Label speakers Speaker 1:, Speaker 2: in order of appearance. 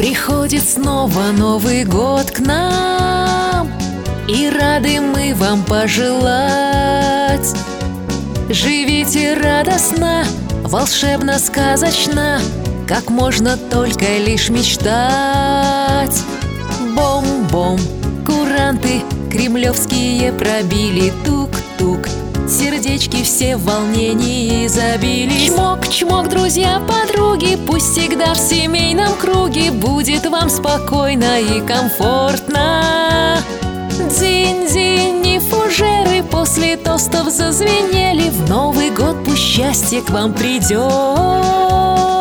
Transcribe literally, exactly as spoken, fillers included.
Speaker 1: Приходит снова Новый год к нам, и рады мы вам пожелать. Живите радостно, волшебно, сказочно, как можно только лишь мечтать. Бом-бом, куранты кремлевские пробили тук-тук, сердечки все в волнении забились. Чмок-чмок, друзья, подруги, пусть всегда в семейном круге будет вам спокойно и комфортно. Дзинь-дзинь, и фужеры после тостов зазвенели. В Новый год пусть счастье к вам придет.